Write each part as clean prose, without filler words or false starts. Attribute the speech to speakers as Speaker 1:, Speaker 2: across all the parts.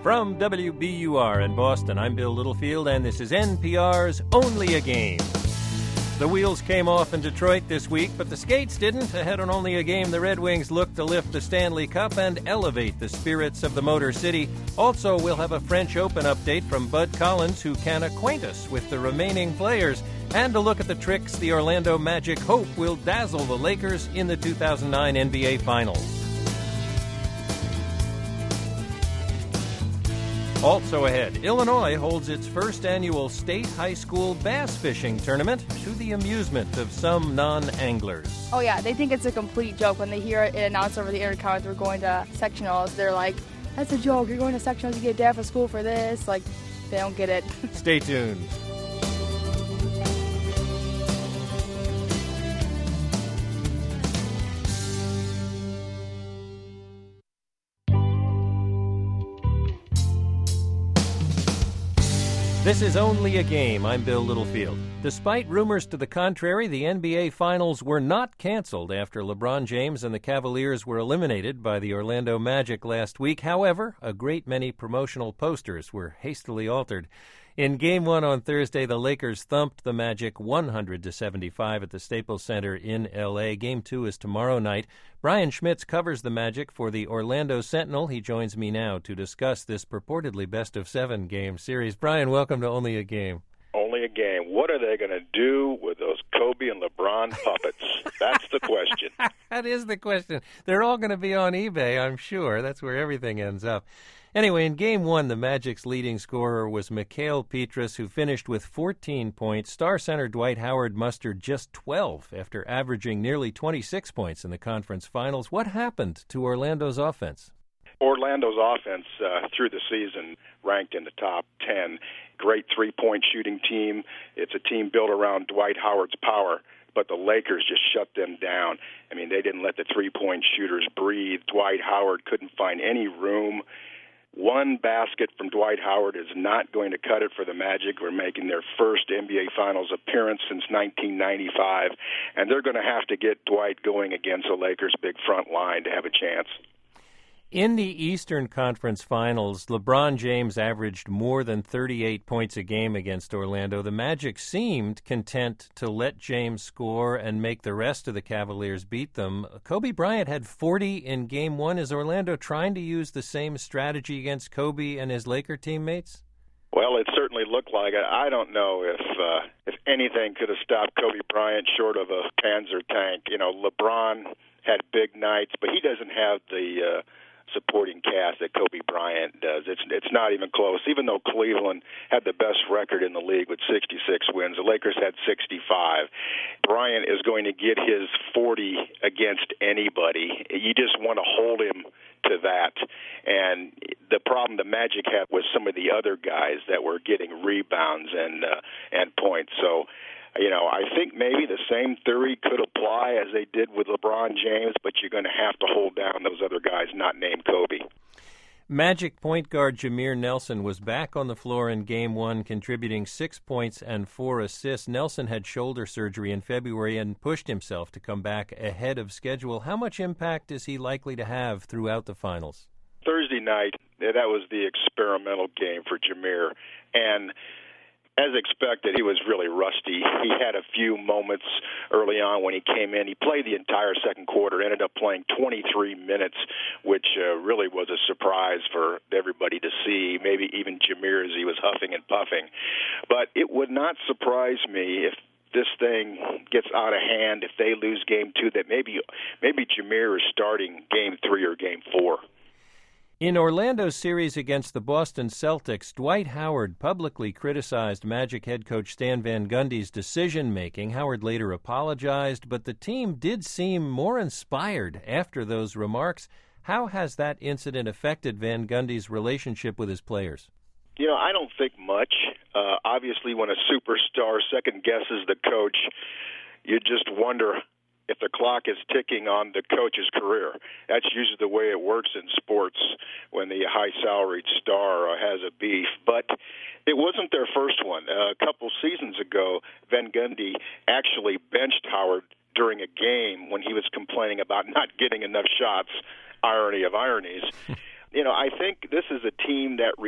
Speaker 1: From WBUR in Boston, I'm Bill Littlefield, and this is NPR's Only a Game. The wheels came off in Detroit this week, but the skates didn't. Ahead on Only a Game, the Red Wings look to lift the Stanley Cup and elevate the spirits of the Motor City. Also, we'll have a French Open update from Bud Collins, who can acquaint us with the remaining players, and a look at the tricks the Orlando Magic hope will dazzle the Lakers in the 2009 NBA Finals. Also ahead, Illinois holds its first annual state high school bass fishing tournament to the amusement of some non-anglers.
Speaker 2: Oh yeah, they think it's a complete joke when they hear it announced over the intercom that we're going to sectionals. They're like, that's a joke, you're going to sectionals, you get day off of school for this. Like, they don't get it.
Speaker 1: Stay tuned. This is Only a Game. I'm Bill Littlefield. Despite rumors to the contrary, the NBA Finals were not canceled after LeBron James and the Cavaliers were eliminated by the Orlando Magic last week. However, a great many promotional posters were hastily altered. In Game 1 on Thursday, the Lakers thumped the Magic 100-75 at the Staples Center in L.A. Game 2 is tomorrow night. Brian Schmitz covers the Magic for the Orlando Sentinel. He joins me now to discuss this purportedly best-of-7 game series. Brian, welcome to Only a Game.
Speaker 3: Only a game. What are they going to do with those Kobe and LeBron puppets? That's the question.
Speaker 1: That is the question. They're all going to be on eBay, I'm sure. That's where everything ends up. Anyway, in Game 1, the Magic's leading scorer was Mikhail Petrus, who finished with 14 points. Star center Dwight Howard mustered just 12 after averaging nearly 26 points in the conference finals. What happened to Orlando's offense?
Speaker 3: Orlando's offense through the season ranked in the top 10. Great three-point shooting team. It's a team built around Dwight Howard's power, but the Lakers just shut them down. I mean, they didn't let the three-point shooters breathe. Dwight Howard couldn't find any room. One basket from Dwight Howard is not going to cut it for the Magic. We're making their first NBA Finals appearance since 1995, and they're going to have to get Dwight going against the Lakers' big front line to have a chance.
Speaker 1: In the Eastern Conference Finals, LeBron James averaged more than 38 points a game against Orlando. The Magic seemed content to let James score and make the rest of the Cavaliers beat them. Kobe Bryant had 40 in Game 1. Is Orlando trying to use the same strategy against Kobe and his Laker teammates?
Speaker 3: Well, it certainly looked like it. I don't know if anything could have stopped Kobe Bryant short of a Panzer tank. You know, LeBron had big nights, but he doesn't have the supporting cast that Kobe Bryant does. It's not even close. Even though Cleveland had the best record in the league with 66 wins, the Lakers had 65. Bryant is going to get his 40 against anybody. You just want to hold him to that. And the problem the Magic had was some of the other guys that were getting rebounds and points. So, you know, I think maybe the same theory could apply as they did with LeBron James, but you're going to have to hold down those other guys not named Kobe.
Speaker 1: Magic point guard Jameer Nelson was back on the floor in Game 1, contributing 6 points and 4 assists. Nelson had shoulder surgery in February and pushed himself to come back ahead of schedule. How much impact is he likely to have throughout the finals?
Speaker 3: Thursday night, that was the experimental game for Jameer, and as expected, he was really rusty. He had a few moments early on when he came in. He played the entire second quarter, ended up playing 23 minutes, which really was a surprise for everybody to see, maybe even Jameer as he was huffing and puffing. But it would not surprise me if this thing gets out of hand, if they lose Game 2, that maybe Jameer is starting Game 3 or Game 4.
Speaker 1: In Orlando's series against the Boston Celtics, Dwight Howard publicly criticized Magic head coach Stan Van Gundy's decision-making. Howard later apologized, but the team did seem more inspired after those remarks. How has that incident affected Van Gundy's relationship with his players?
Speaker 3: You know, I don't think much. Obviously, when a superstar second-guesses the coach, you just wonder if the clock is ticking on the coach's career. That's usually the way it works in sports when the high-salaried star has a beef. But it wasn't their first one. A couple seasons ago, Van Gundy actually benched Howard during a game when he was complaining about not getting enough shots, irony of ironies. You know, I think this is a team that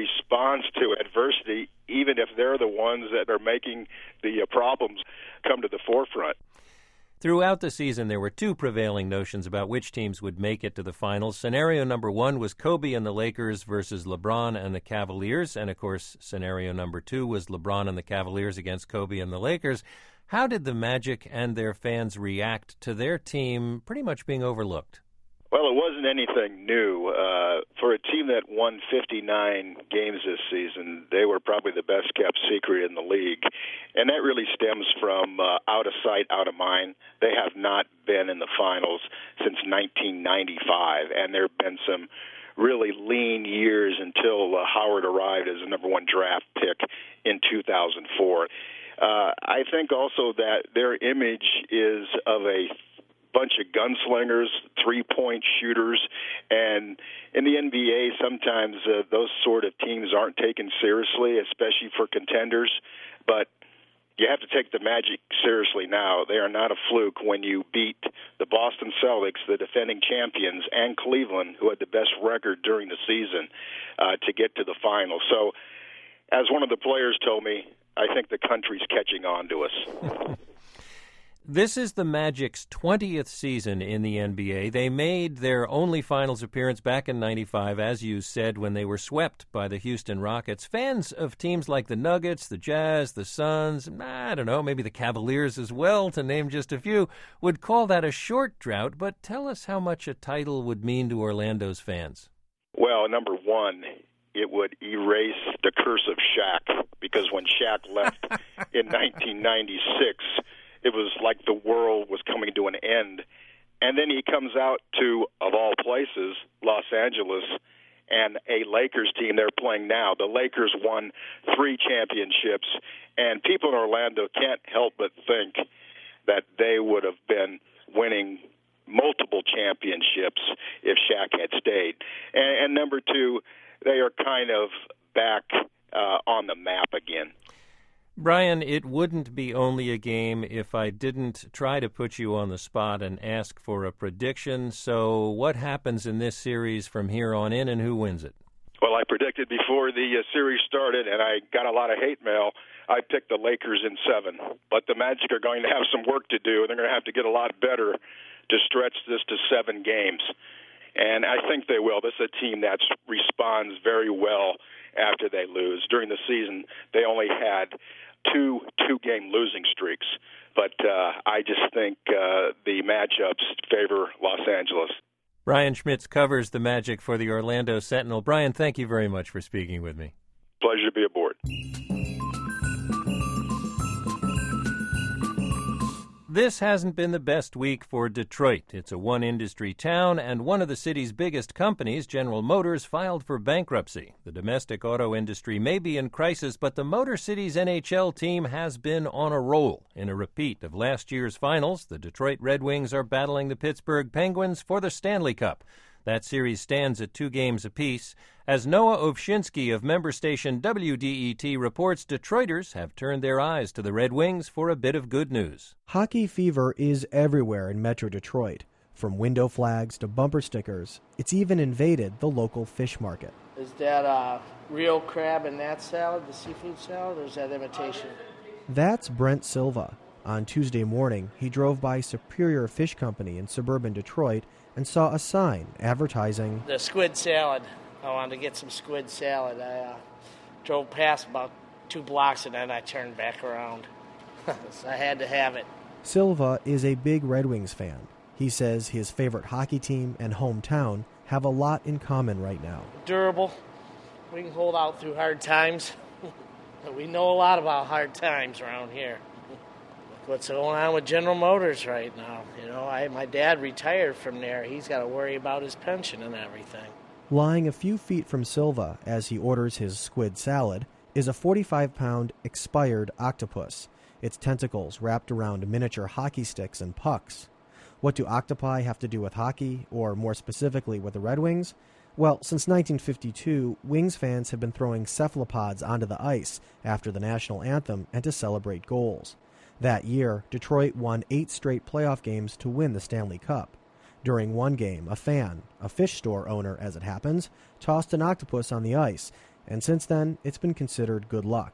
Speaker 3: seeing the problems come to the forefront.
Speaker 1: Throughout the season, there were two prevailing notions about which teams would make it to the finals. Scenario number one was Kobe and the Lakers versus LeBron and the Cavaliers. And, of course, scenario number two was LeBron and the Cavaliers against Kobe and the Lakers. How did the Magic and their fans react to their team pretty much being overlooked?
Speaker 3: Well, it wasn't anything new. For a team that won 59 games this season, they were probably the best-kept secret in the league. And that really stems from out of sight, out of mind. They have not been in the finals since 1995, and there have been some really lean years until Howard arrived as the number one draft pick in 2004. I think also that their image is of a bunch of gunslingers, three-point shooters, and in the NBA, sometimes those sort of teams aren't taken seriously, especially for contenders, but you have to take the Magic seriously now. They are not a fluke when you beat the Boston Celtics, the defending champions, and Cleveland, who had the best record during the season, to get to the finals. So, as one of the players told me, I think the country's catching on to us.
Speaker 1: This is the Magic's 20th season in the NBA. They made their only finals appearance back in '95, as you said, when they were swept by the Houston Rockets. Fans of teams like the Nuggets, the Jazz, the Suns, I don't know, maybe the Cavaliers as well, to name just a few, would call that a short drought. But tell us how much a title would mean to Orlando's fans.
Speaker 3: Well, number one, it would erase the curse of Shaq, because when Shaq left in 1996, it was like the world was coming to an end. And then he comes out to, of all places, Los Angeles, and a Lakers team they're playing now. The Lakers won 3 championships, and people in Orlando can't help but think that they would have been winning multiple championships if Shaq had stayed. And number two, they are kind of back on the map again.
Speaker 1: Brian, it wouldn't be only a game if I didn't try to put you on the spot and ask for a prediction. So what happens in this series from here on in, and who wins it?
Speaker 3: Well, I predicted before the series started, and I got a lot of hate mail. I picked the Lakers in 7. But the Magic are going to have some work to do, and they're going to have to get a lot better to stretch this to 7 games. And I think they will. This is a team that responds very well after they lose. During the season, they only had two-game losing streaks. But I just think the matchups favor Los Angeles.
Speaker 1: Brian Schmitz covers the Magic for the Orlando Sentinel. Brian, thank you very much for speaking with me.
Speaker 3: Pleasure to be aboard.
Speaker 1: This hasn't been the best week for Detroit. It's a one-industry town, and one of the city's biggest companies, General Motors, filed for bankruptcy. The domestic auto industry may be in crisis, but the Motor City's NHL team has been on a roll. In a repeat of last year's finals, the Detroit Red Wings are battling the Pittsburgh Penguins for the Stanley Cup. That series stands at 2 games apiece. As Noah Ovchinsky of member station WDET reports, Detroiters have turned their eyes to the Red Wings for a bit of good news.
Speaker 4: Hockey fever is everywhere in Metro Detroit. From window flags to bumper stickers, it's even invaded the local fish market.
Speaker 5: Is that real crab in that salad, the seafood salad, or is that imitation?
Speaker 4: That's Brent Silva. On Tuesday morning, he drove by Superior Fish Company in suburban Detroit and saw a sign advertising
Speaker 5: the squid salad. I wanted to get some squid salad. I drove past about 2 blocks and then I turned back around. So I had to have it.
Speaker 4: Silva is a big Red Wings fan. He says his favorite hockey team and hometown have a lot in common right now.
Speaker 5: Durable. We can hold out through hard times. We know a lot about hard times around here. What's going on with General Motors right now? You know, my dad retired from there. He's got to worry about his pension and everything.
Speaker 4: Lying a few feet from Silva as he orders his squid salad is a 45-pound expired octopus, its tentacles wrapped around miniature hockey sticks and pucks. What do octopi have to do with hockey, or more specifically with the Red Wings? Well, since 1952, Wings fans have been throwing cephalopods onto the ice after the national anthem and to celebrate goals. That year, Detroit won 8 straight playoff games to win the Stanley Cup. During one game, a fan, a fish store owner as it happens, tossed an octopus on the ice, and since then, it's been considered good luck.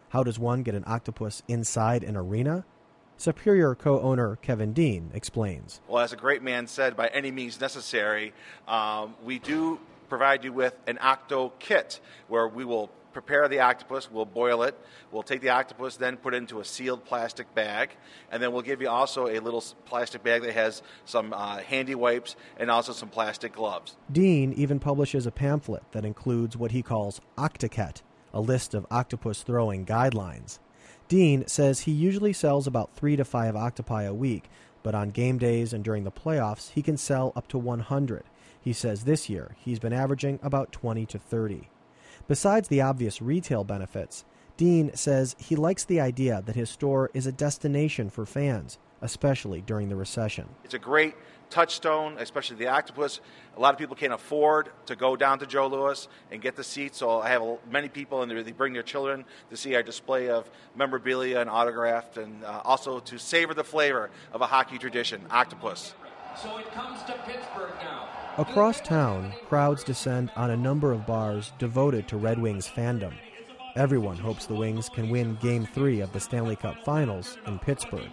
Speaker 4: How does one get an octopus inside an arena? Superior co-owner Kevin Dean explains.
Speaker 6: Well, as a great man said, by any means necessary, we do provide you with an octo kit where we will prepare the octopus, we'll boil it, we'll take the octopus, then put it into a sealed plastic bag, and then we'll give you also a little plastic bag that has some handy wipes and also some plastic gloves.
Speaker 4: Dean even publishes a pamphlet that includes what he calls Octoket, a list of octopus throwing guidelines. Dean says he usually sells about 3 to 5 octopi a week, but on game days and during the playoffs, he can sell up to 100. He says this year he's been averaging about 20 to 30. Besides the obvious retail benefits, Dean says he likes the idea that his store is a destination for fans, especially during the recession.
Speaker 6: It's a great touchstone, especially the octopus. A lot of people can't afford to go down to Joe Louis and get the seats, so I have many people, and they bring their children to see our display of memorabilia and autographed, and also to savor the flavor of a hockey tradition, octopus.
Speaker 7: So it comes to Pittsburgh now.
Speaker 4: Across town, crowds descend on a number of bars devoted to Red Wings fandom. Everyone hopes the Wings can win Game 3 of the Stanley Cup Finals in Pittsburgh.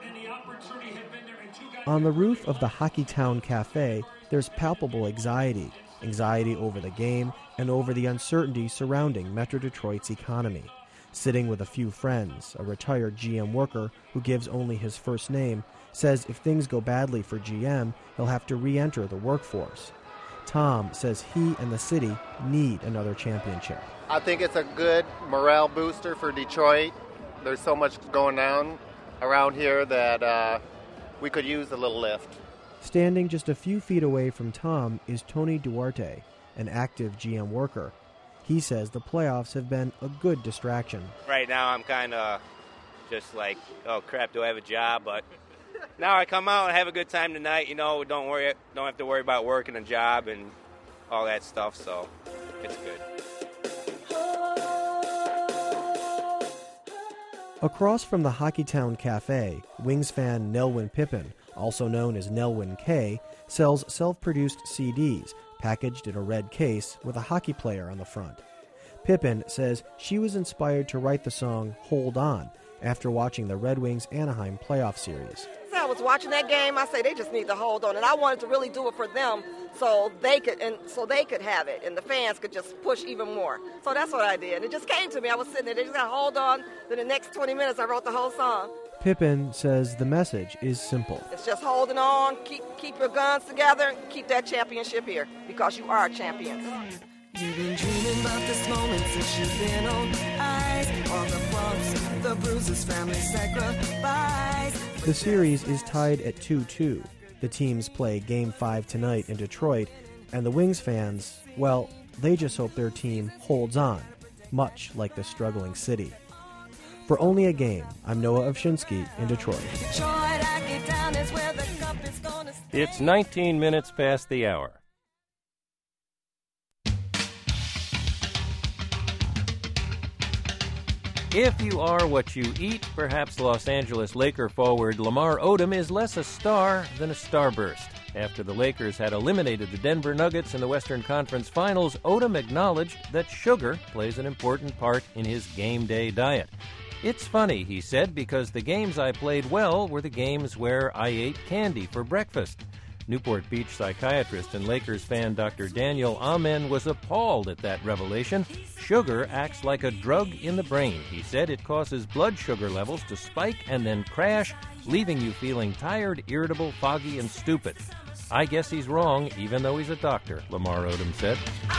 Speaker 4: On the roof of the Hockeytown Cafe, there's palpable anxiety over the game and over the uncertainty surrounding Metro Detroit's economy. Sitting with a few friends, a retired GM worker who gives only his first name says if things go badly for GM, he'll have to re-enter the workforce. Tom says he and the city need another championship.
Speaker 8: I think it's a good morale booster for Detroit. There's so much going on around here that we could use a little lift.
Speaker 4: Standing just a few feet away from Tom is Tony Duarte, an active GM worker. He says the playoffs have been a good distraction.
Speaker 9: Right now I'm kind of just like, oh crap, do I have a job? But now I come out and have a good time tonight. You know, don't have to worry about work and a job and all that stuff, so it's good.
Speaker 4: Across from the Hockeytown Cafe, Wings fan Nelwyn Pippin, also known as Nelwyn K, sells self-produced CDs packaged in a red case with a hockey player on the front. Pippin says she was inspired to write the song Hold On after watching the Red Wings Anaheim playoff series.
Speaker 10: I was watching that game, I say they just need to hold on, and I wanted to really do it for them so they could have it, and the fans could just push even more. So that's what I did. It just came to me. I was sitting there, they just got to hold on. Then the next 20 minutes, I wrote the whole song.
Speaker 4: Pippin says the message is simple.
Speaker 10: It's just holding on, keep your guns together, keep that championship here, because you are champions.
Speaker 11: You've been dreaming about this moment since you've been on ice. All the bumps, the bruises, family sacrifice.
Speaker 4: The series is tied at 2-2. The teams play Game 5 tonight in Detroit, and the Wings fans, well, they just hope their team holds on, much like the struggling city. For Only a Game, I'm Noah Ovshinsky in Detroit.
Speaker 1: It's 19 minutes past the hour. If you are what you eat, perhaps Los Angeles Laker forward Lamar Odom is less a star than a starburst. After the Lakers had eliminated the Denver Nuggets in the Western Conference Finals, Odom acknowledged that sugar plays an important part in his game day diet. It's funny, he said, because the games I played well were the games where I ate candy for breakfast. Newport Beach psychiatrist and Lakers fan Dr. Daniel Amen was appalled at that revelation. Sugar acts like a drug in the brain. He said it causes blood sugar levels to spike and then crash, leaving you feeling tired, irritable, foggy, and stupid. I guess he's wrong, even though he's a doctor, Lamar Odom said.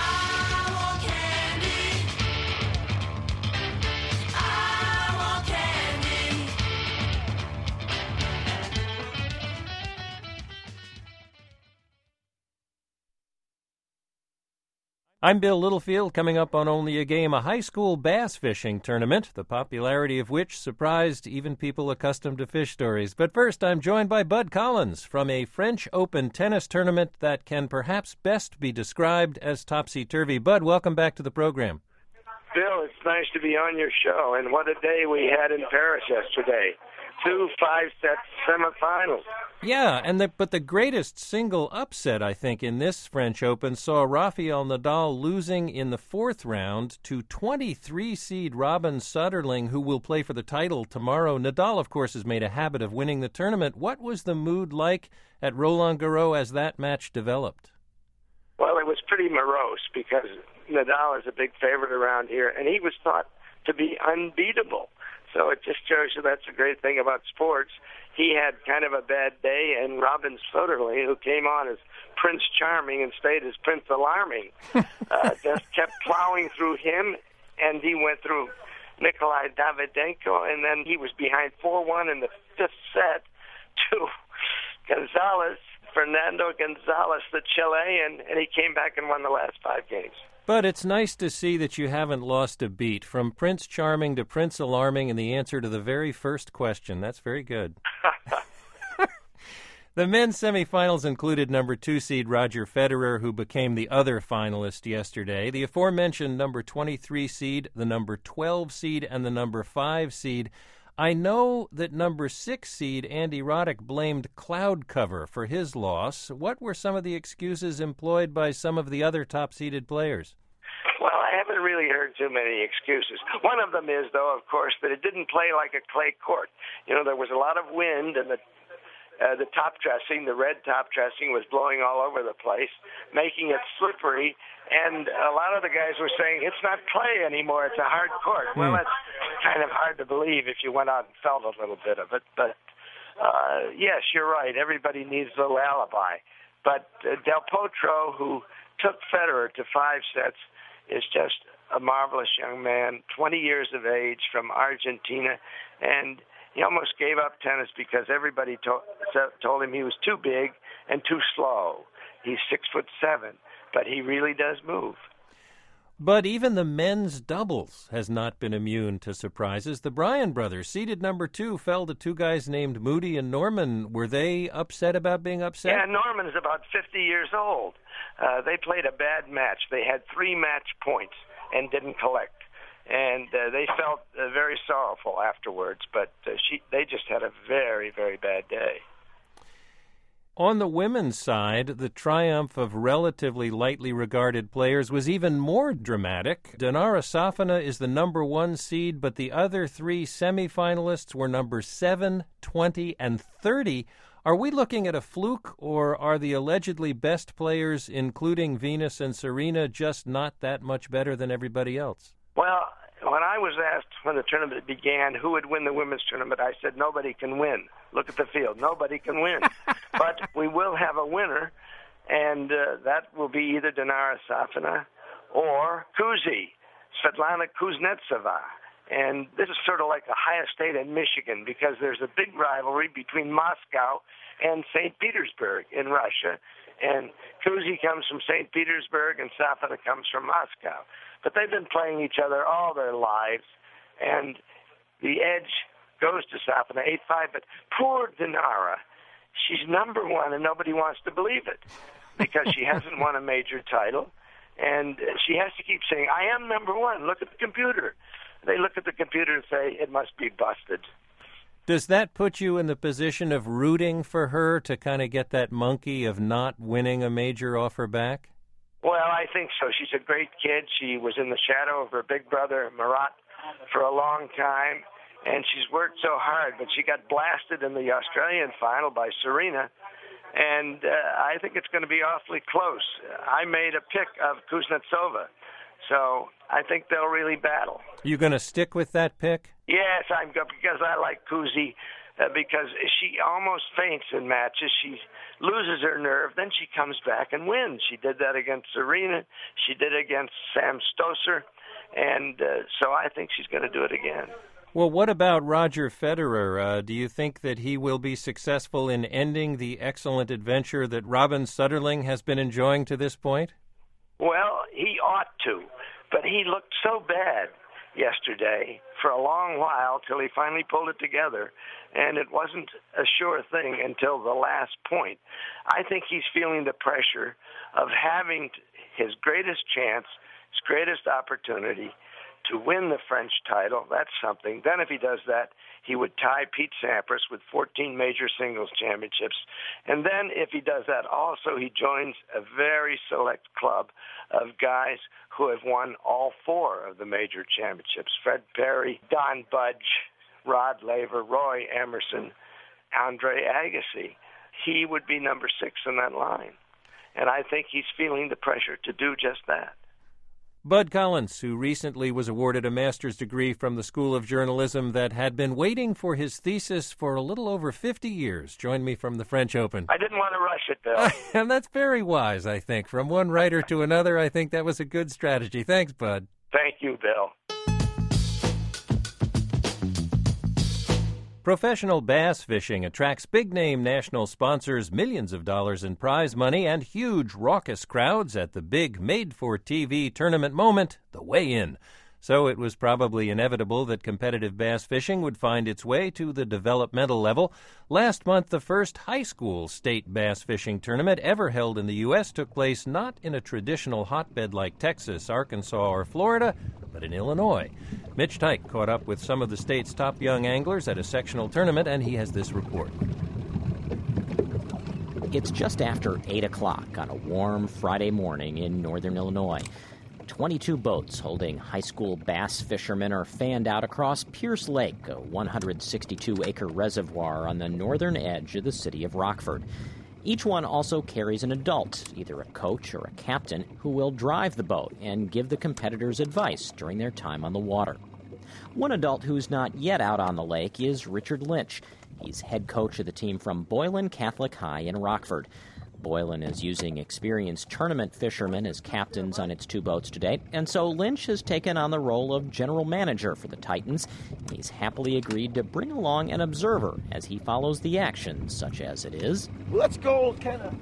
Speaker 1: I'm Bill Littlefield. Coming up on Only a Game, a high school bass fishing tournament, the popularity of which surprised even people accustomed to fish stories. But first, I'm joined by Bud Collins from a French Open tennis tournament that can perhaps best be described as topsy-turvy. Bud, welcome back to the program.
Speaker 12: Bill, it's nice to be on your show. And what a day we had in Paris yesterday. 2 5-set semifinals.
Speaker 1: Yeah, but the greatest single upset, I think, in this French Open saw Rafael Nadal losing in the fourth round to 23-seed Robin Soderling, who will play for the title tomorrow. Nadal, of course, has made a habit of winning the tournament. What was the mood like at Roland-Garros as that match developed?
Speaker 12: Well, it was pretty morose because Nadal is a big favorite around here, and he was thought to be unbeatable. So it just shows you that's a great thing about sports. He had kind of a bad day, and Robin Soderling, who came on as Prince Charming and stayed as Prince Alarming, just kept plowing through him, and he went through Nikolai Davydenko, and then he was behind 4-1 in the fifth set to Fernando Gonzalez, the Chilean, and he came back and won the last 5 games.
Speaker 1: But it's nice to see that you haven't lost a beat. From Prince Charming to Prince Alarming in the answer to the very first question. That's very good. The men's semifinals included number 2 seed Roger Federer, who became the other finalist yesterday, the aforementioned number 23 seed, the number 12 seed, and the number 5 seed. I know that number 6 seed Andy Roddick blamed cloud cover for his loss. What were some of the excuses employed by some of the other top-seeded players?
Speaker 12: Well, I haven't really heard too many excuses. One of them is, though, of course, that it didn't play like a clay court. You know, there was a lot of wind, and the top dressing, the red top dressing, was blowing all over the place, making it slippery. And a lot of the guys were saying, it's not clay anymore, it's a hard court. Well, that's kind of hard to believe if you went out and felt a little bit of it. But, yes, you're right, everybody needs a little alibi. But Del Potro, who took Federer to 5 sets, is just a marvelous young man, 20 years of age, from Argentina, and he almost gave up tennis because everybody told him he was too big and too slow. He's 6'7", but he really does move.
Speaker 1: But even the men's doubles has not been immune to surprises. The Bryan brothers, seeded number 2, fell to 2 guys named Moody and Norman. Were they upset about being upset?
Speaker 12: Yeah, Norman's about 50 years old. They played a bad match. They had 3 match points and didn't collect. And they felt very sorrowful afterwards, but they just had a very, very bad day.
Speaker 1: On the women's side, the triumph of relatively lightly regarded players was even more dramatic. Dinara Safina is the number 1 seed, but the other 3 semifinalists were number 7, 20, and 30. Are we looking at a fluke, or are the allegedly best players, including Venus and Serena, just not that much better than everybody else?
Speaker 12: Well, when I was asked when the tournament began who would win the women's tournament, I said nobody can win. Look at the field. Nobody can win. But we will have a winner, and that will be either Dinara Safina or Svetlana Kuznetsova. And this is sort of like Ohio State and Michigan because there's a big rivalry between Moscow and St. Petersburg in Russia. And Kuzi comes from St. Petersburg and Safina comes from Moscow. But they've been playing each other all their lives, and the edge goes to Safina 8-5. But poor Dinara, she's number 1, and nobody wants to believe it because she hasn't won a major title. And she has to keep saying, I am number 1. Look at the computer. They look at the computer and say, it must be busted.
Speaker 1: Does that put you in the position of rooting for her to kind of get that monkey of not winning a major off her back?
Speaker 12: Well, I think so. She's a great kid. She was in the shadow of her big brother, Marat, for a long time, and she's worked so hard, but she got blasted in the Australian final by Serena, and I think it's going to be awfully close. I made a pick of Kuznetsova, so I think they'll really battle.
Speaker 1: You going to stick with that pick?
Speaker 12: Yes, I'm good because I like Kuzi. Because she almost faints in matches. She loses her nerve, then she comes back and wins. She did that against Serena. She did it against Sam Stosur. And so I think she's going to do it again.
Speaker 1: Well, what about Roger Federer? Do you think that he will be successful in ending the excellent adventure that Robin Soderling has been enjoying to this point?
Speaker 12: Well, he ought to, but he looked so bad yesterday for a long while till he finally pulled it together, and it wasn't a sure thing until the last point. I think he's feeling the pressure of having his greatest chance his greatest opportunity to win the French title. That's something. Then if he does that, he would tie Pete Sampras with 14 major singles championships. And then if he does that also, he joins a very select club of guys who have won all 4 of the major championships: Fred Perry, Don Budge, Rod Laver, Roy Emerson, Andre Agassi. He would be number 6 in that line. And I think he's feeling the pressure to do just that.
Speaker 1: Bud Collins, who recently was awarded a master's degree from the School of Journalism that had been waiting for his thesis for a little over 50 years, joined me from the French Open.
Speaker 12: I didn't want to rush it, Bill.
Speaker 1: And that's very wise, I think. From one writer to another, I think that was a good strategy. Thanks, Bud.
Speaker 12: Thank you, Bill.
Speaker 1: Professional bass fishing attracts big-name national sponsors, millions of dollars in prize money, and huge, raucous crowds at the big made-for-TV tournament moment, the weigh-in. So it was probably inevitable that competitive bass fishing would find its way to the developmental level. Last month, the first high school state bass fishing tournament ever held in the U.S. took place not in a traditional hotbed like Texas, Arkansas, or Florida, but in Illinois. Mitch Tyke caught up with some of the state's top young anglers at a sectional tournament, and he has this report.
Speaker 13: It's just after 8 o'clock on a warm Friday morning in northern Illinois. 22 boats holding high school bass fishermen are fanned out across Pierce Lake, a 162-acre reservoir on the northern edge of the city of Rockford. Each one also carries an adult, either a coach or a captain, who will drive the boat and give the competitors advice during their time on the water. One adult who's not yet out on the lake is Richard Lynch. He's head coach of the team from Boylan Catholic High in Rockford. Boylan is using experienced tournament fishermen as captains on its 2 boats today, and so Lynch has taken on the role of general manager for the Titans. He's happily agreed to bring along an observer as he follows the action, such as it is.
Speaker 14: Let's go kind of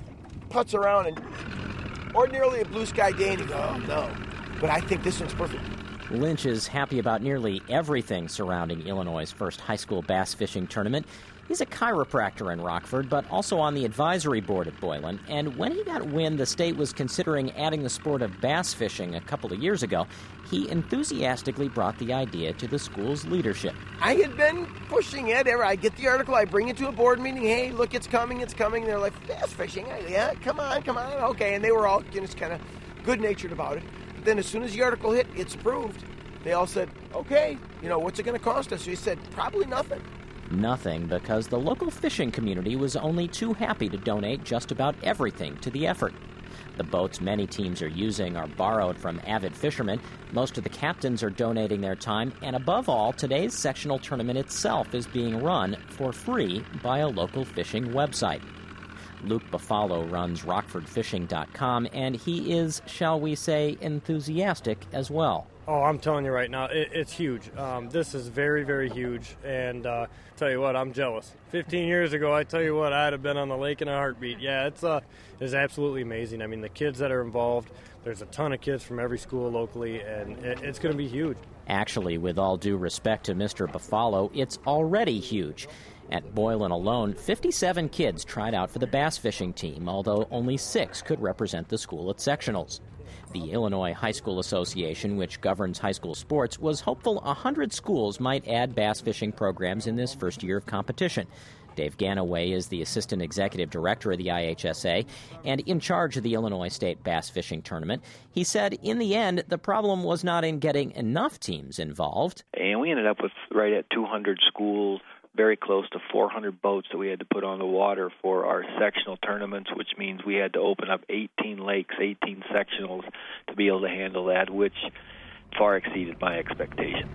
Speaker 14: putz around, and ordinarily a blue sky day, and you go, oh no, but I think this one's perfect.
Speaker 13: Lynch is happy about nearly everything surrounding Illinois' first high school bass fishing tournament. He's a chiropractor in Rockford, but also on the advisory board at Boylan. And when he got wind the state was considering adding the sport of bass fishing a couple of years ago, he enthusiastically brought the idea to the school's leadership.
Speaker 14: I had been pushing it. I get the article, I bring it to a board meeting. Hey, look, it's coming. They're like, bass fishing? Yeah, come on. Okay, and they were all just kind of good-natured about it. But then as soon as the article hit, it's approved. They all said, okay, what's it going to cost us? So he said, probably nothing.
Speaker 13: Nothing, because the local fishing community was only too happy to donate just about everything to the effort. The boats many teams are using are borrowed from avid fishermen. Most of the captains are donating their time, and above all, today's sectional tournament itself is being run for free by a local fishing website. Luke Buffalo runs RockfordFishing.com, and he is, shall we say, enthusiastic as well.
Speaker 15: Oh, I'm telling you right now, it's huge. This is very, very huge, and tell you what, I'm jealous. 15 years ago, I tell you what, I'd have been on the lake in a heartbeat. Yeah, it's absolutely amazing. I mean, the kids that are involved, there's a ton of kids from every school locally, and it's going to be huge.
Speaker 13: Actually, with all due respect to Mr. Buffalo, it's already huge. At Boylan alone, 57 kids tried out for the bass fishing team, although only 6 could represent the school at sectionals. The Illinois High School Association, which governs high school sports, was hopeful 100 schools might add bass fishing programs in this first year of competition. Dave Ganaway is the Assistant Executive Director of the IHSA and in charge of the Illinois State Bass Fishing Tournament. He said, in the end, the problem was not in getting enough teams involved.
Speaker 16: And we ended up with right at 200 schools, very close to 400 boats that we had to put on the water for our sectional tournaments, which means we had to open up 18 lakes, 18 sectionals to be able to handle that, which far exceeded my expectations.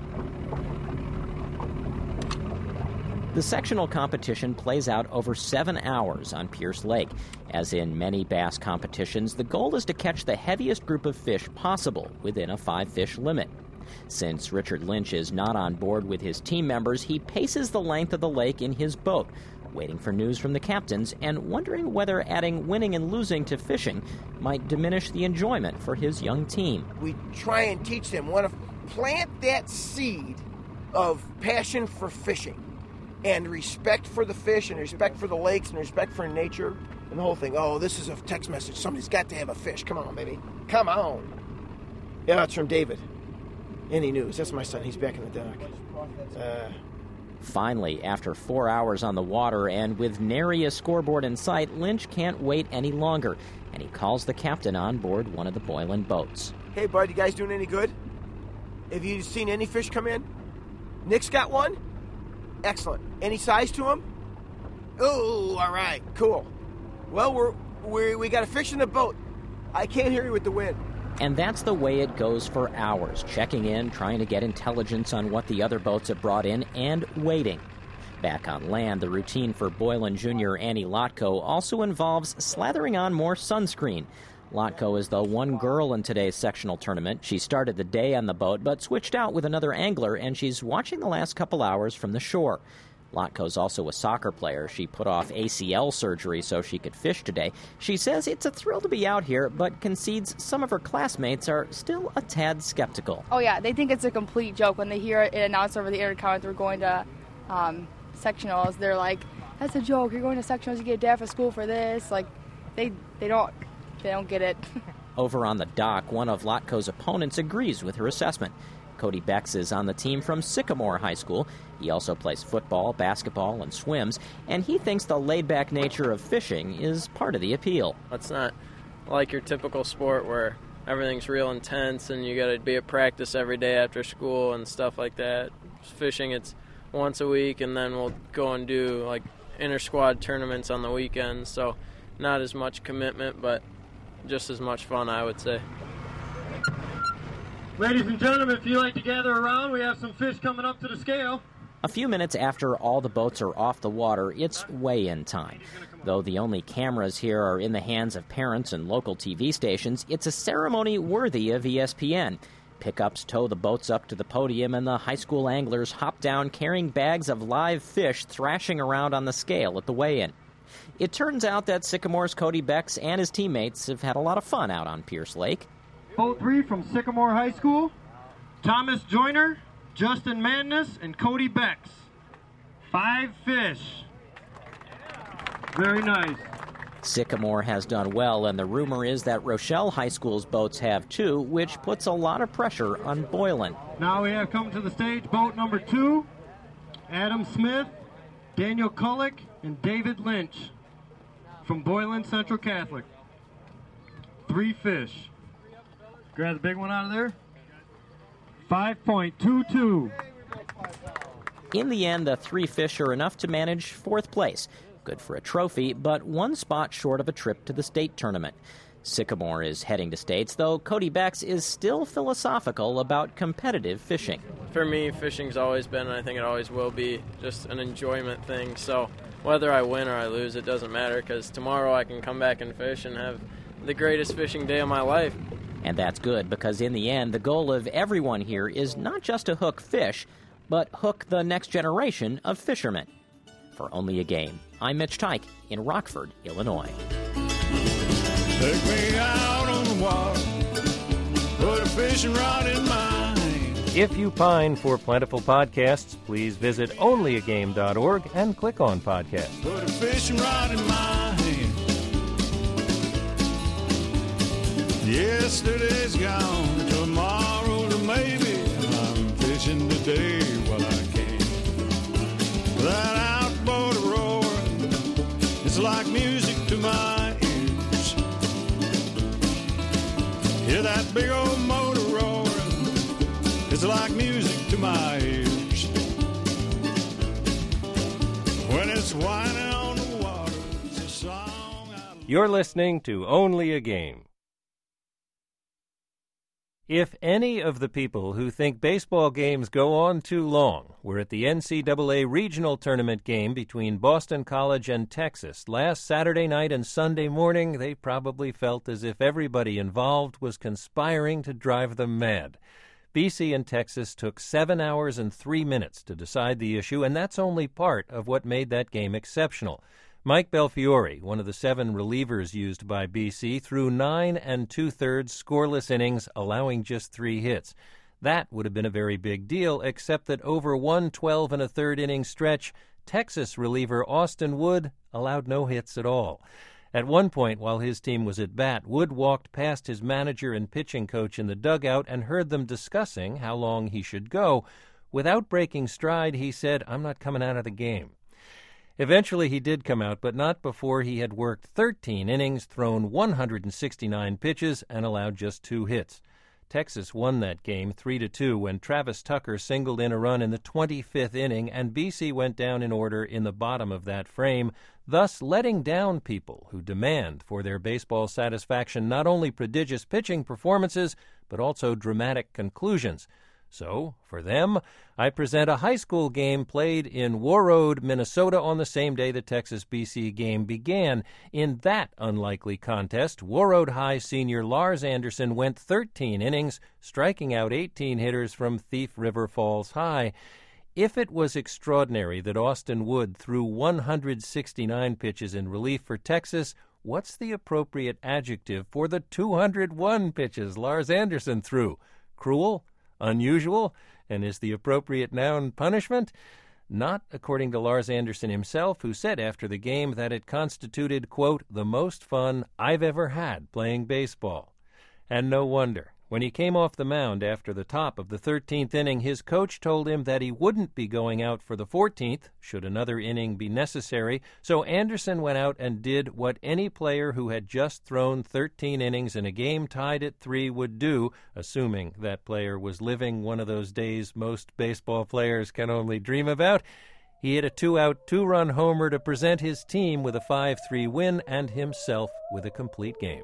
Speaker 13: The sectional competition plays out over 7 hours on Pierce Lake. As in many bass competitions, the goal is to catch the heaviest group of fish possible within a 5-fish limit. Since Richard Lynch is not on board with his team members, he paces the length of the lake in his boat, waiting for news from the captains and wondering whether adding winning and losing to fishing might diminish the enjoyment for his young team.
Speaker 14: We try and teach them, want to plant that seed of passion for fishing and respect for the fish and respect for the lakes and respect for nature and the whole thing. Oh, this is a text message. Somebody's got to have a fish. Come on, baby. Come on. Yeah, it's from David. Any News. That's my son. He's back in the dock.
Speaker 13: Finally, after 4 hours on the water and with nary a scoreboard in sight, Lynch can't wait any longer, and he calls the captain on board one of the Boylan boats.
Speaker 14: Hey, bud, you guys doing any good? Have you seen any fish come in? Nick's got one? Excellent. Any size to him? Oh, all right, cool. Well, we got a fish in the boat. I can't hear you with the wind.
Speaker 13: And that's the way it goes for hours, checking in, trying to get intelligence on what the other boats have brought in, and waiting. Back on land, the routine for Boylan Jr. Annie Lotko also involves slathering on more sunscreen. Lotko is the one girl in today's sectional tournament. She started the day on the boat, but switched out with another angler, and she's watching the last couple hours from the shore. Lotko's also a soccer player. She put off ACL surgery so she could fish today. She says it's a thrill to be out here, but concedes some of her classmates are still a tad skeptical.
Speaker 2: Oh, yeah, they think it's a complete joke. When they hear it announced over the intercom that they're going to sectionals, they're like, that's a joke. You're going to sectionals, you get DAF at school for this. Like, they don't get it.
Speaker 13: Over on the dock, one of Lotko's opponents agrees with her assessment. Cody Becks is on the team from Sycamore High School. He also plays football, basketball, and swims, and he thinks the laid-back nature of fishing is part of the appeal.
Speaker 17: It's not like your typical sport where everything's real intense and you got to be at practice every day after school and stuff like that. Fishing, it's once a week, and then we'll go and do like inter-squad tournaments on the weekends, so not as much commitment, but just as much fun, I would say.
Speaker 18: Ladies and gentlemen, if you like to gather around, we have some fish coming up to the scale.
Speaker 13: A few minutes after all the boats are off the water, it's weigh-in time. Though the only cameras here are in the hands of parents and local TV stations, it's a ceremony worthy of ESPN. Pickups tow the boats up to the podium, and the high school anglers hop down carrying bags of live fish thrashing around on the scale at the weigh-in. It turns out that Sycamore's Cody Becks and his teammates have had a lot of fun out on Pierce Lake.
Speaker 18: Boat 3 from Sycamore High School, Thomas Joyner, Justin Madness, and Cody Becks. 5 fish. Very nice.
Speaker 13: Sycamore has done well, and the rumor is that Rochelle High School's boats have too, which puts a lot of pressure on Boylan.
Speaker 18: Now we have come to the stage boat number 2, Adam Smith, Daniel Kullick, and David Lynch from Boylan Central Catholic. 3 fish. Grab the big one out of there. 5.22.
Speaker 13: In the end, the 3 fish are enough to manage 4th place. Good for a trophy, but 1 spot short of a trip to the state tournament. Sycamore is heading to states, though Cody Becks is still philosophical about competitive fishing.
Speaker 17: For me, fishing's always been, and I think it always will be, just an enjoyment thing. So whether I win or I lose, it doesn't matter, because tomorrow I can come back and fish and have the greatest fishing day of my life.
Speaker 13: And that's good, because in the end, the goal of everyone here is not just to hook fish, but hook the next generation of fishermen. For Only a Game, I'm Mitch Tyke in Rockford, Illinois.
Speaker 19: Take me out on the water, put a fishing rod in my hand.
Speaker 1: If you pine for plentiful podcasts, please visit onlyagame.org and click on podcasts.
Speaker 19: Put a fishing rod in my hand. Yesterday's gone, tomorrow to maybe. I'm fishing today while I can. That outboard roaring, it's like music to my ears. Hear that big old motor roaring, it's like music to my ears. When it's whining on the water, it's a song I...
Speaker 1: You're listening to Only a Game. If any of the people who think baseball games go on too long were at the NCAA regional tournament game between Boston College and Texas last Saturday night and Sunday morning, they probably felt as if everybody involved was conspiring to drive them mad. BC and Texas took 7 hours and 3 minutes to decide the issue, and that's only part of what made that game exceptional. Mike Belfiore, one of the 7 relievers used by BC, threw 9 2/3 scoreless innings, allowing just 3 hits. That would have been a very big deal, except that over one 12 1/3 inning stretch, Texas reliever Austin Wood allowed no hits at all. At one point, while his team was at bat, Wood walked past his manager and pitching coach in the dugout and heard them discussing how long he should go. Without breaking stride, he said, "I'm not coming out of the game." Eventually, he did come out, but not before he had worked 13 innings, thrown 169 pitches, and allowed just 2 hits. Texas won that game 3-2 when Travis Tucker singled in a run in the 25th inning, and BC went down in order in the bottom of that frame, thus letting down people who demand for their baseball satisfaction not only prodigious pitching performances, but also dramatic conclusions. So, for them, I present a high school game played in Warroad, Minnesota on the same day the Texas-BC game began. In that unlikely contest, Warroad High senior Lars Anderson went 13 innings, striking out 18 hitters from Thief River Falls High. If it was extraordinary that Austin Wood threw 169 pitches in relief for Texas, what's the appropriate adjective for the 201 pitches Lars Anderson threw? Cruel? Unusual? And is the appropriate noun punishment? Not according to Lars Anderson himself, who said after the game that it constituted, quote, "the most fun I've ever had playing baseball." And no wonder. When he came off the mound after the top of the 13th inning, his coach told him that he wouldn't be going out for the 14th, should another inning be necessary, so Anderson went out and did what any player who had just thrown 13 innings in a game tied at 3 would do, assuming that player was living one of those days most baseball players can only dream about. He hit a 2-out, 2-run homer to present his team with a 5-3 win and himself with a complete game.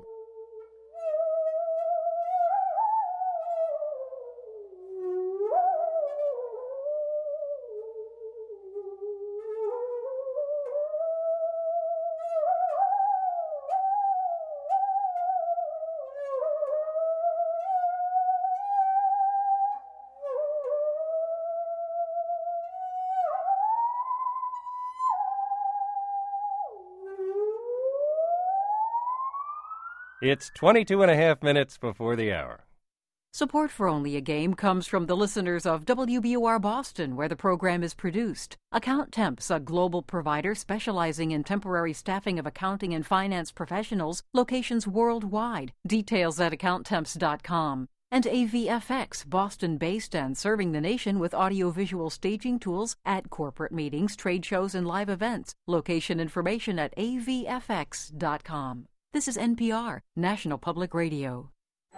Speaker 1: It's 22 and a half minutes before the hour.
Speaker 20: Support for Only a Game comes from the listeners of WBUR Boston, where the program is produced. Account Temps, a global provider specializing in temporary staffing of accounting and finance professionals, locations worldwide. Details at accounttemps.com. And AVFX, Boston-based and serving the nation with audiovisual staging tools at corporate meetings, trade shows, and live events. Location information at avfx.com. This is NPR, National Public Radio.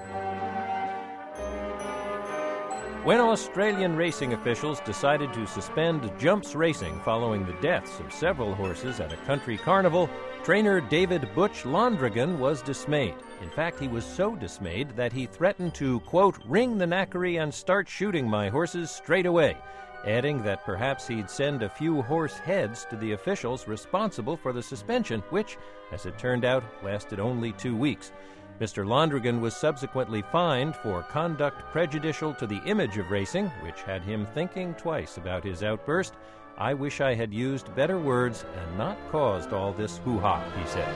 Speaker 1: When Australian racing officials decided to suspend jumps racing following the deaths of several horses at a country carnival, trainer David Butch Londrigan was dismayed. In fact, he was so dismayed that he threatened to, quote, "ring the knackery and start shooting my horses straight away," adding that perhaps he'd send a few horse heads to the officials responsible for the suspension, which, as it turned out, lasted only 2 weeks. Mr. Londrigan was subsequently fined for conduct prejudicial to the image of racing, which had him thinking twice about his outburst. "I wish I had used better words and not caused all this hoo-ha," he said.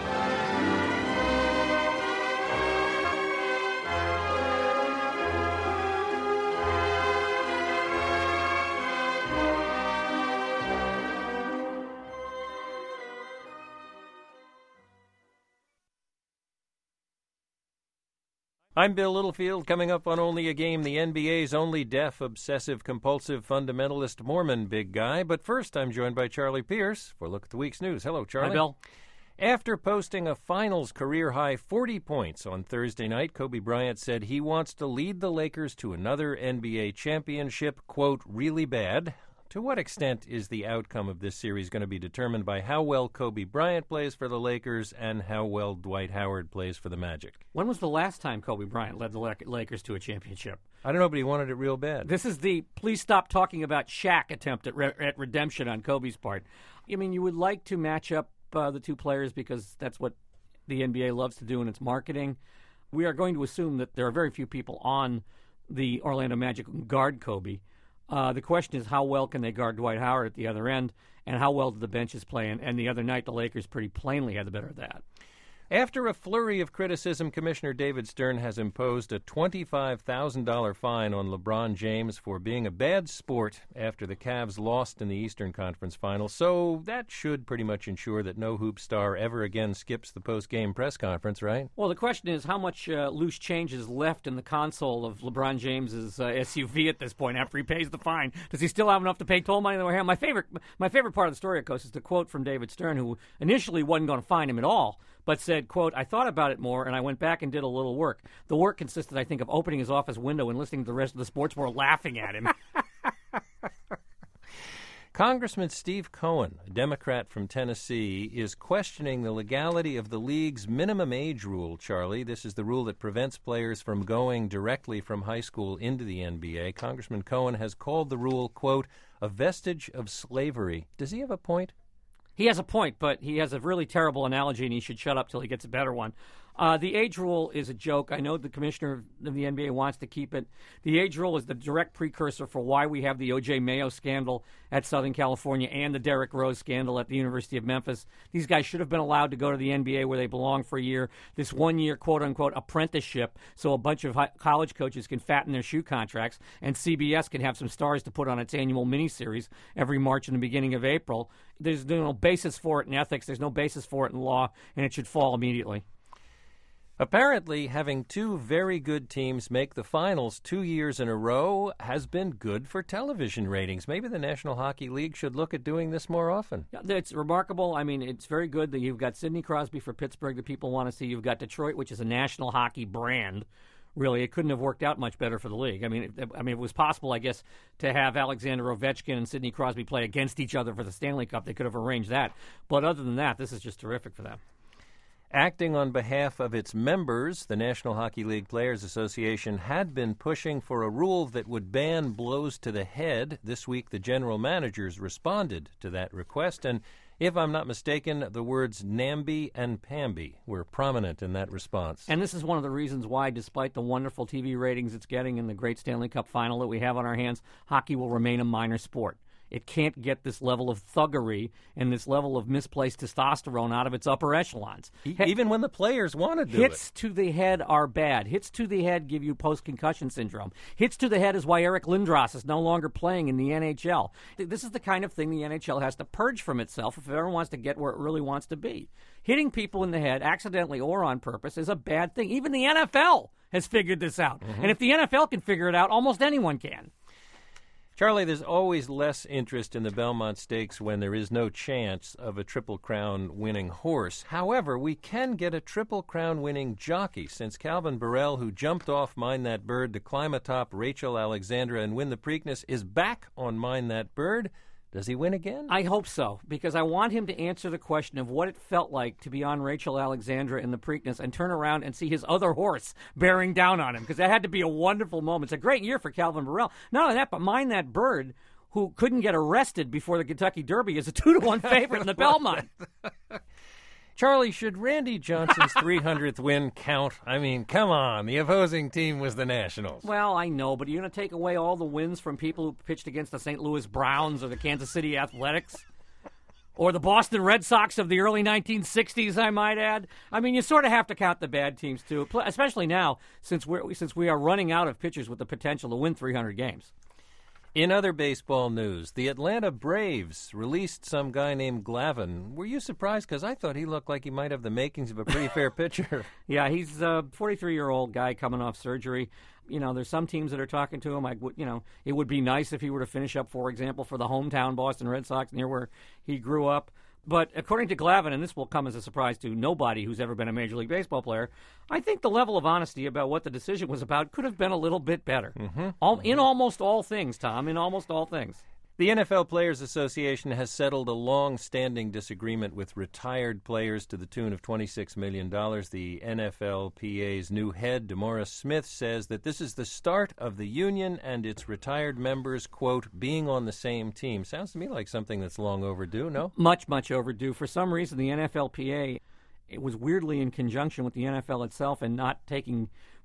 Speaker 1: I'm Bill Littlefield. Coming up on Only a Game, the NBA's only deaf, obsessive-compulsive, fundamentalist Mormon big guy. But first, I'm joined by Charlie Pierce for a look at the week's news. Hello, Charlie.
Speaker 21: Hi, Bill.
Speaker 1: After posting a finals career-high 40 points on Thursday night, Kobe Bryant said he wants to lead the Lakers to another NBA championship, quote, really bad. To what extent is the outcome of this series going to be determined by how well Kobe Bryant plays for the Lakers and how well Dwight Howard plays for the Magic?
Speaker 21: When was the last time Kobe Bryant led the Lakers to a championship?
Speaker 1: I don't know, but he wanted it real bad.
Speaker 21: This is the please stop talking about Shaq attempt at redemption on Kobe's part. I mean, you would like to match up the two players because that's what the NBA loves to do in its marketing. We are going to assume that there are very few people on the Orlando Magic who can guard Kobe. The question is, how well can they guard Dwight Howard at the other end, and how well do the benches play? And the other night, the Lakers pretty plainly had the better of that.
Speaker 1: After a flurry of criticism, Commissioner David Stern has imposed a $25,000 fine on LeBron James for being a bad sport after the Cavs lost in the Eastern Conference Finals. So that should pretty much ensure that no hoop star ever again skips the post-game press conference, right?
Speaker 21: Well, the question is how much loose change is left in the console of LeBron James's SUV at this point after he pays the fine. Does he still have enough to pay toll money in the way? My favorite part of the story, of course, is the quote from David Stern, who initially wasn't going to fine him at all, but said, quote, "I thought about it more, and I went back and did a little work. The work consisted, I think, of opening his office window and listening to the rest of the sports world laughing at him."
Speaker 1: Congressman Steve Cohen, a Democrat from Tennessee, is questioning the legality of the league's minimum age rule, Charlie. This is the rule that prevents players from going directly from high school into the NBA. Congressman Cohen has called the rule, quote, "a vestige of slavery." Does he have a point?
Speaker 21: He has a point, but he has a really terrible analogy, and he should shut up till he gets a better one. The age rule is a joke. I know the commissioner of the NBA wants to keep it. The age rule is the direct precursor for why we have the O.J. Mayo scandal at Southern California and the Derrick Rose scandal at the University of Memphis. These guys should have been allowed to go to the NBA where they belong for a year, this 1 year, quote-unquote, apprenticeship, so a bunch of college coaches can fatten their shoe contracts, and CBS can have some stars to put on its annual miniseries every March and the beginning of April. There's no basis for it in ethics. There's no basis for it in law, and it should fall immediately.
Speaker 1: Apparently, having two very good teams make the finals 2 years in a row has been good for television ratings. Maybe the National Hockey League should look at doing this more often.
Speaker 21: Yeah, it's remarkable. I mean, it's very good that you've got Sidney Crosby for Pittsburgh that people want to see. You've got Detroit, which is a national hockey brand. Really, it couldn't have worked out much better for the league. I mean, it was possible, I guess, to have Alexander Ovechkin and Sidney Crosby play against each other for the Stanley Cup. They could have arranged that. But other than that, this is just terrific for them.
Speaker 1: Acting on behalf of its members, the National Hockey League Players Association had been pushing for a rule that would ban blows to the head. This week, the general managers responded to that request, and if I'm not mistaken, the words namby and pamby were prominent in that response.
Speaker 21: And this is one of the reasons why, despite the wonderful TV ratings it's getting in the great Stanley Cup final that we have on our hands, hockey will remain a minor sport. It can't get this level of thuggery and this level of misplaced testosterone out of its upper echelons.
Speaker 1: Even when the players want to do it.
Speaker 21: Hits to the head are bad. Hits to the head give you post-concussion syndrome. Hits to the head is why Eric Lindros is no longer playing in the NHL. This is the kind of thing the NHL has to purge from itself if it ever wants to get where it really wants to be. Hitting people in the head, accidentally or on purpose, is a bad thing. Even the NFL has figured this out. Mm-hmm. And if the NFL can figure it out, almost anyone can.
Speaker 1: Charlie, there's always less interest in the Belmont Stakes when there is no chance of a Triple Crown winning horse. However, we can get a Triple Crown winning jockey, since Calvin Burrell, who jumped off Mind That Bird to climb atop Rachel Alexandra and win the Preakness, is back on Mind That Bird. Does he win again?
Speaker 21: I hope so, because I want him to answer the question of what it felt like to be on Rachel Alexandra in the Preakness and turn around and see his other horse bearing down on him, because that had to be a wonderful moment. It's a great year for Calvin Burrell. Not only that, but Mind That Bird, who couldn't get arrested before the Kentucky Derby, is a 2-1 favorite in the Belmont.
Speaker 1: Charlie, should Randy Johnson's 300th win count? I mean, come on. The opposing team was the Nationals.
Speaker 21: Well, I know, but you're going to take away all the wins from people who pitched against the St. Louis Browns or the Kansas City Athletics or the Boston Red Sox of the early 1960s, I might add. I mean, you sort of have to count the bad teams, too, especially now since we are running out of pitchers with the potential to win 300 games.
Speaker 1: In other baseball news, the Atlanta Braves released some guy named Glavine. Were you surprised? Because I thought he looked like he might have the makings of a pretty fair pitcher.
Speaker 21: Yeah, he's a 43-year-old guy coming off surgery. You know, there's some teams that are talking to him. It would be nice if he were to finish up, for example, for the hometown Boston Red Sox near where he grew up. But according to Glavine, and this will come as a surprise to nobody who's ever been a Major League Baseball player, I think the level of honesty about what the decision was about could have been a little bit better. Mm-hmm. In almost all things, Tom, in almost all things.
Speaker 1: The NFL Players Association has settled a long-standing disagreement with retired players to the tune of $26 million. The NFLPA's new head, DeMaurice Smith, says that this is the start of the union and its retired members, quote, being on the same team. Sounds to me like something that's long overdue, no?
Speaker 21: Much, much overdue. For some reason, the NFLPA, it was weirdly in conjunction with the NFL itself and not taking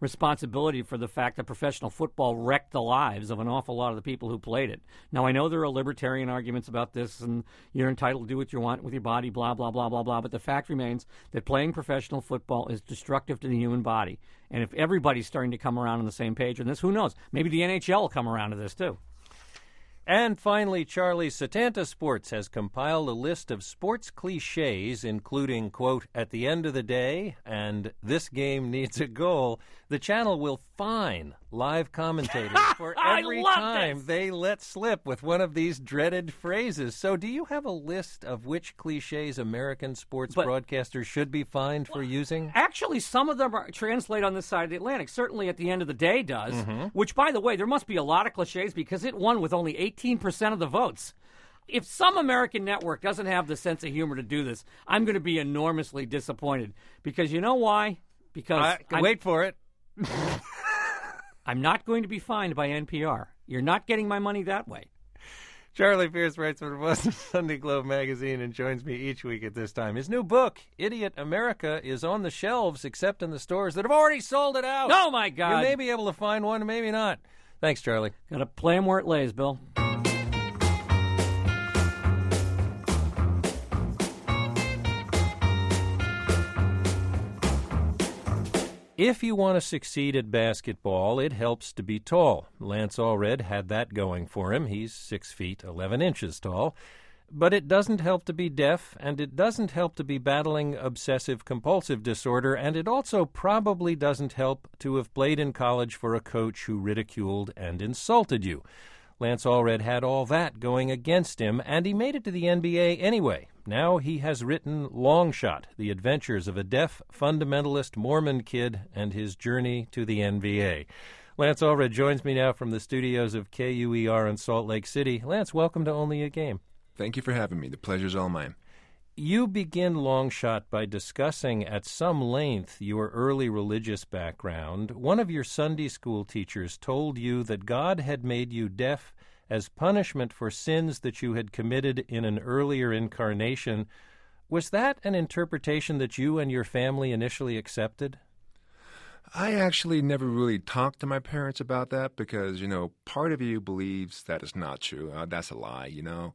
Speaker 21: responsibility for the fact that professional football wrecked the lives of an awful lot of the people who played it. Now, I know there are libertarian arguments about this, and you're entitled to do what you want with your body, blah, blah, blah, blah, blah, but the fact remains that playing professional football is destructive to the human body. And if everybody's starting to come around on the same page on this, who knows? Maybe the NHL will come around to this, too.
Speaker 1: And finally, Charlie, Setanta Sports has compiled a list of sports cliches, including, quote, at the end of the day, and this game needs a goal. The channel will fine live commentators for every time they let slip with one of these dreaded phrases. So do you have a list of which cliches American sports broadcasters should be fined for using?
Speaker 21: Actually, some of them translate on this side of the Atlantic. Certainly at the end of the day does, which, by the way, there must be a lot of cliches because it won with only 18% of the votes. If some American network doesn't have the sense of humor to do this, I'm going to be enormously disappointed. Because you know why? Because
Speaker 1: wait for it.
Speaker 21: I'm not going to be fined by NPR. You're not getting my money that way.
Speaker 1: Charlie Pierce writes for the Boston Sunday Globe magazine and joins me each week at this time. His new book, Idiot America, is on the shelves except in the stores that have already sold it out.
Speaker 21: Oh, my God.
Speaker 1: You may be able to find one, maybe not. Thanks, Charlie.
Speaker 21: Got to play 'em where it lays, Bill.
Speaker 1: If you want to succeed at basketball, it helps to be tall. Lance Allred had that going for him. He's 6 feet 11 inches tall. But it doesn't help to be deaf, and it doesn't help to be battling obsessive-compulsive disorder, and it also probably doesn't help to have played in college for a coach who ridiculed and insulted you. Lance Allred had all that going against him, and he made it to the NBA anyway. Now he has written Long Shot, The Adventures of a Deaf Fundamentalist Mormon Kid and His Journey to the NBA. Lance Allred joins me now from the studios of KUER in Salt Lake City. Lance, welcome to Only a Game.
Speaker 3: Thank you for having me. The pleasure's all mine.
Speaker 1: You begin Long Shot by discussing at some length your early religious background. One of your Sunday school teachers told you that God had made you deaf as punishment for sins that you had committed in an earlier incarnation. Was that an interpretation that you and your family initially accepted?
Speaker 3: I actually never really talked to my parents about that because, part of you believes that it's not true. That's a lie,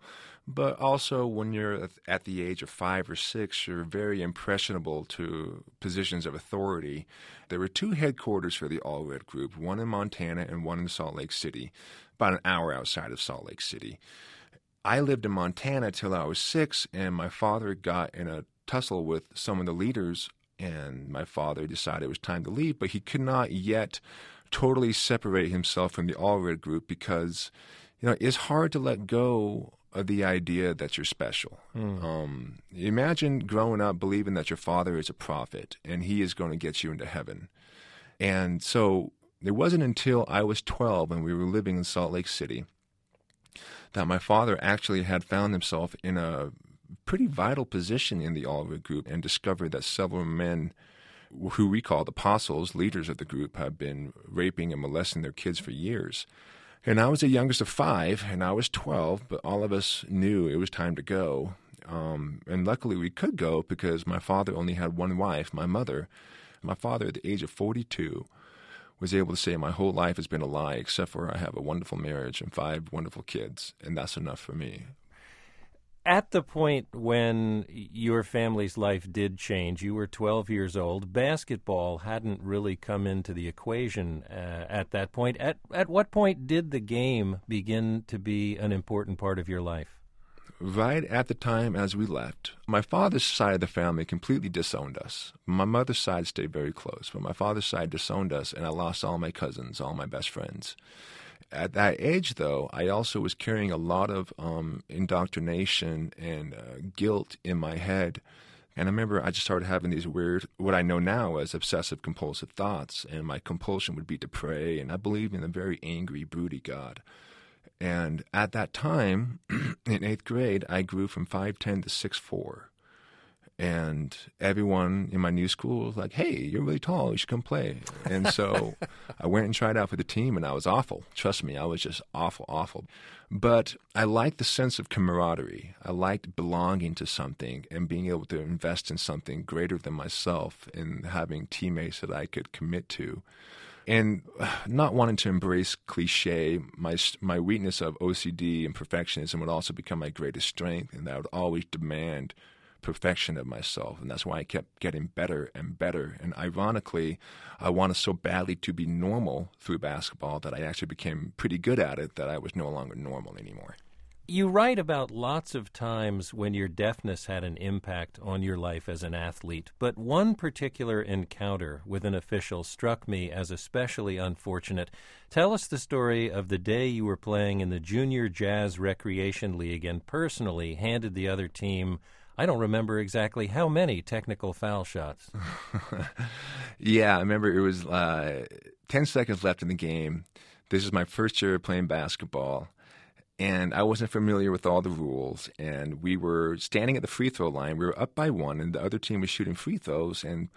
Speaker 3: But also when you're at the age of 5 or 6, you're very impressionable to positions of authority. There were 2 headquarters for the Allred Group, one in Montana and one in Salt Lake City, about an hour outside of Salt Lake City. I lived in Montana till I was 6, and my father got in a tussle with some of the leaders, and my father decided it was time to leave, but he could not yet totally separate himself from the Allred Group because, it's hard to let go of the idea that you're special. Imagine growing up believing that your father is a prophet and he is going to get you into heaven. And so it wasn't until I was 12 and we were living in Salt Lake City that my father actually had found himself in a pretty vital position in the Allred Group and discovered that several men who we called apostles, leaders of the group, had been raping and molesting their kids for years. And I was the youngest of 5, and I was 12, but all of us knew it was time to go. And luckily we could go because my father only had one wife, my mother. My father, at the age of 42, was able to say my whole life has been a lie except for I have a wonderful marriage and 5 wonderful kids, and that's enough for me.
Speaker 1: At the point when your family's life did change, you were 12 years old. Basketball hadn't really come into the equation at that point. At what point did the game begin to be an important part of your life?
Speaker 3: Right at the time as we left. My father's side of the family completely disowned us. My mother's side stayed very close, but my father's side disowned us, and I lost all my cousins, all my best friends. At that age, though, I also was carrying a lot of indoctrination and guilt in my head. And I remember I just started having these weird, what I know now as obsessive-compulsive thoughts. And my compulsion would be to pray. And I believed in a very angry, broody God. And at that time, in 8th grade, I grew from 5'10" to 6'4". And everyone in my new school was like, hey, you're really tall, you should come play. And so I went and tried out for the team, and I was awful. Trust me, I was just awful. But I liked the sense of camaraderie. I liked belonging to something and being able to invest in something greater than myself and having teammates that I could commit to. And not wanting to embrace cliche, my weakness of OCD and perfectionism would also become my greatest strength, and I would always demand perfection of myself, and that's why I kept getting better and better. And ironically, I wanted so badly to be normal through basketball that I actually became pretty good at it, that I was no longer normal anymore.
Speaker 1: You write about lots of times when your deafness had an impact on your life as an athlete, but one particular encounter with an official struck me as especially unfortunate. Tell us the story of the day you were playing in the Junior Jazz Recreation League and personally handed the other team, I don't remember exactly how many technical foul shots.
Speaker 3: Yeah, I remember it was 10 seconds left in the game. This is my first year playing basketball. And I wasn't familiar with all the rules, and we were standing at the free throw line. We were up by 1, and the other team was shooting free throws, and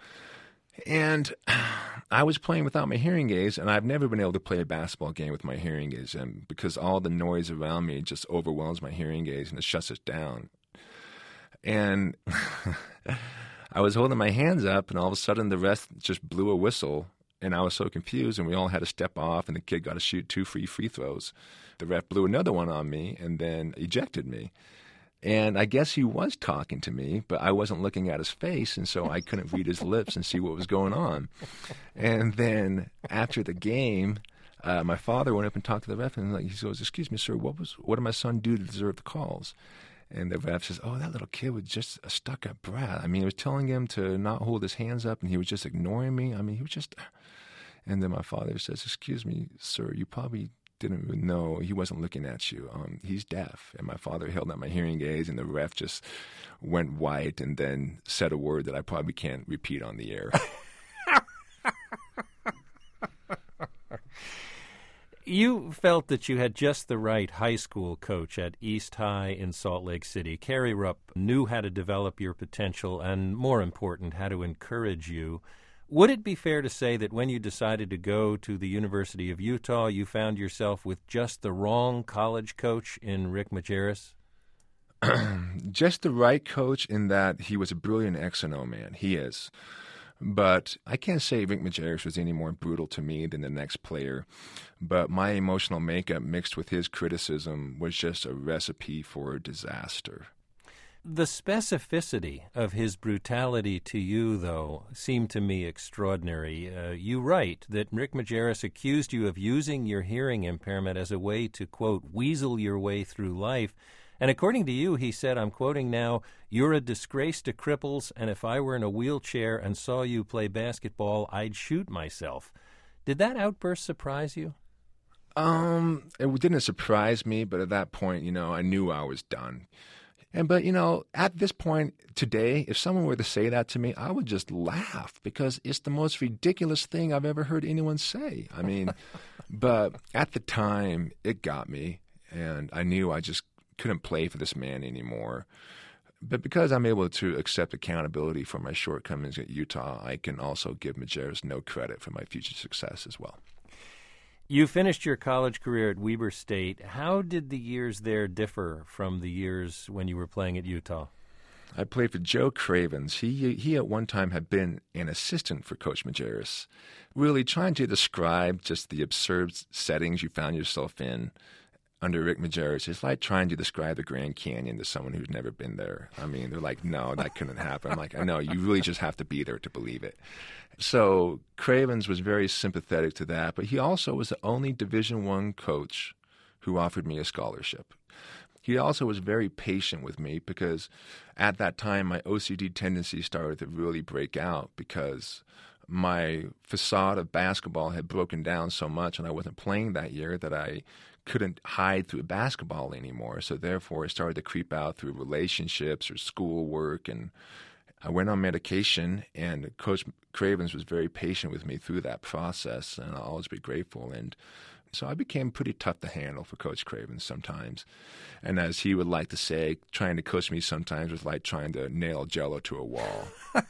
Speaker 3: I was playing without my hearing aids, and I've never been able to play a basketball game with my hearing aids, and because all the noise around me just overwhelms my hearing aids and it shuts it down. And I was holding my hands up, and all of a sudden the ref just blew a whistle, and I was so confused, and we all had to step off, and the kid got to shoot 2 free throws. The ref blew another one on me and then ejected me. And I guess he was talking to me, but I wasn't looking at his face, and so I couldn't read his lips and see what was going on. And then after the game, my father went up and talked to the ref, and he goes, "Excuse me, sir, what did my son do to deserve the calls?" And the ref says, "Oh, that little kid was just a stuck-up brat. I mean, I was telling him to not hold his hands up, and he was just ignoring me. I mean, he was just..." And then my father says, "Excuse me, sir, you probably didn't even know he wasn't looking at you. He's deaf." And my father held up my hearing aids, and the ref just went white and then said a word that I probably can't repeat on the air.
Speaker 1: You felt that you had just the right high school coach at East High in Salt Lake City. Kerry Rupp knew how to develop your potential and, more important, how to encourage you. Would it be fair to say that when you decided to go to the University of Utah, you found yourself with just the wrong college coach in Rick Majerus?
Speaker 3: Just the right coach in that he was a brilliant X and O man. He is. But I can't say Rick Majerus was any more brutal to me than the next player. But my emotional makeup mixed with his criticism was just a recipe for disaster.
Speaker 1: The specificity of his brutality to you, though, seemed to me extraordinary. You write that Rick Majerus accused you of using your hearing impairment as a way to, quote, weasel your way through life. And according to you, he said, I'm quoting now, "You're a disgrace to cripples, and if I were in a wheelchair and saw you play basketball, I'd shoot myself." Did that outburst surprise you?
Speaker 3: It didn't surprise me, but at that point, I knew I was done. But at this point today, if someone were to say that to me, I would just laugh because it's the most ridiculous thing I've ever heard anyone say. I mean, but at the time, it got me, and I knew I just couldn't play for this man anymore. But because I'm able to accept accountability for my shortcomings at Utah, I can also give Majerus no credit for my future success as well.
Speaker 1: You finished your college career at Weber State. How did the years there differ from the years when you were playing at Utah?
Speaker 3: I played for Joe Cravens. He at one time had been an assistant for Coach Majerus, really trying to describe just the absurd settings you found yourself in under Rick Majerus. It's like trying to describe the Grand Canyon to someone who's never been there. I mean, they're like, no, that couldn't happen. I'm like, I know, you really just have to be there to believe it. So Cravens was very sympathetic to that, but he also was the only Division I coach who offered me a scholarship. He also was very patient with me because at that time my OCD tendencies started to really break out because my facade of basketball had broken down so much and I wasn't playing that year that I couldn't hide through basketball anymore. So therefore it started to creep out through relationships or schoolwork, and I went on medication, and Coach Cravens was very patient with me through that process, and I'll always be grateful. And so I became pretty tough to handle for Coach Cravens sometimes. And as he would like to say, trying to coach me sometimes was like trying to nail Jell-O to a wall.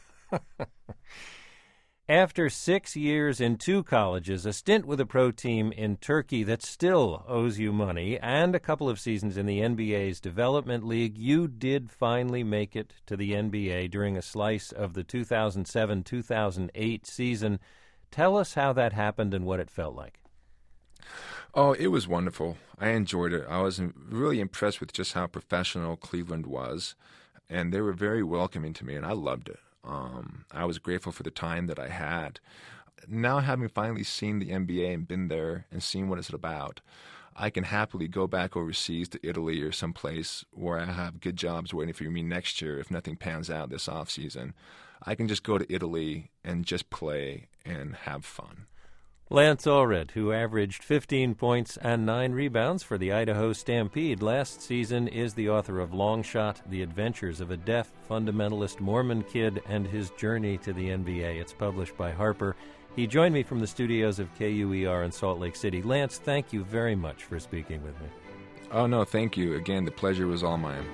Speaker 1: After 6 years in 2 colleges, a stint with a pro team in Turkey that still owes you money, and a couple of seasons in the NBA's Development League, you did finally make it to the NBA during a slice of the 2007-2008 season. Tell us how that happened and what it felt like.
Speaker 3: Oh, it was wonderful. I enjoyed it. I was really impressed with just how professional Cleveland was, and they were very welcoming to me, and I loved it. I was grateful for the time that I had. Now, having finally seen the NBA and been there and seen what it's about, I can happily go back overseas to Italy or someplace where I have good jobs waiting for me next year if nothing pans out this off season. I can just go to Italy and just play and have fun.
Speaker 1: Lance Allred, who averaged 15 points and 9 rebounds for the Idaho Stampede last season, is the author of Long Shot, The Adventures of a Deaf Fundamentalist Mormon Kid and His Journey to the NBA. It's published by Harper. He joined me from the studios of KUER in Salt Lake City. Lance, thank you very much for speaking with me.
Speaker 3: Oh, no, thank you. Again, the pleasure was all mine.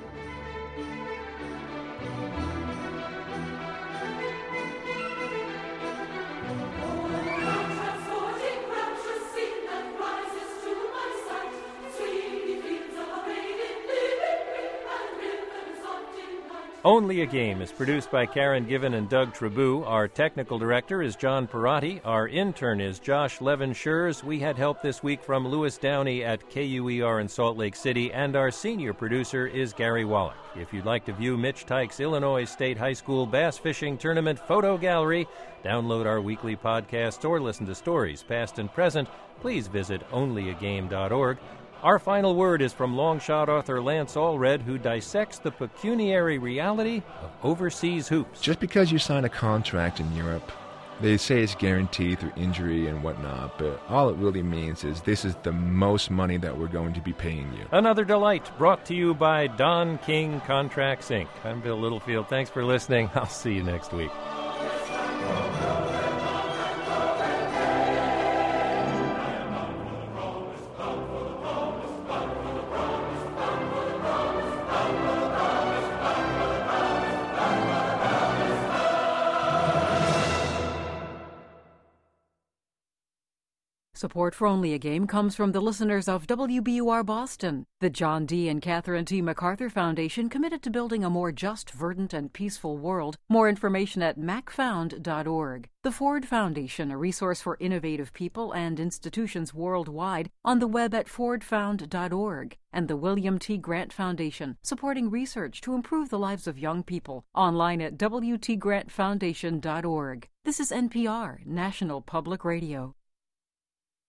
Speaker 1: Only a Game is produced by Karen Given and Doug Trabou. Our technical director is John Perotti. Our intern is Josh Levin-Schurz. We had help this week from Louis Downey at KUER in Salt Lake City, and our senior producer is Gary Wallach. If you'd like to view Mitch Tykes' Illinois State High School Bass Fishing Tournament photo gallery, download our weekly podcasts, or listen to stories past and present, please visit onlyagame.org. Our final word is from Longshot author Lance Allred, who dissects the pecuniary reality of overseas hoops.
Speaker 3: Just because you sign a contract in Europe, they say it's guaranteed through injury and whatnot, but all it really means is this is the most money that we're going to be paying you.
Speaker 1: Another delight brought to you by Don King Contracts, Inc. I'm Bill Littlefield. Thanks for listening. I'll see you next week.
Speaker 20: Support for Only a Game comes from the listeners of WBUR Boston, the John D. and Catherine T. MacArthur Foundation, committed to building a more just, verdant, and peaceful world. More information at macfound.org. The Ford Foundation, a resource for innovative people and institutions worldwide, on the web at fordfound.org. And the William T. Grant Foundation, supporting research to improve the lives of young people, online at wtgrantfoundation.org. This is NPR, National Public Radio.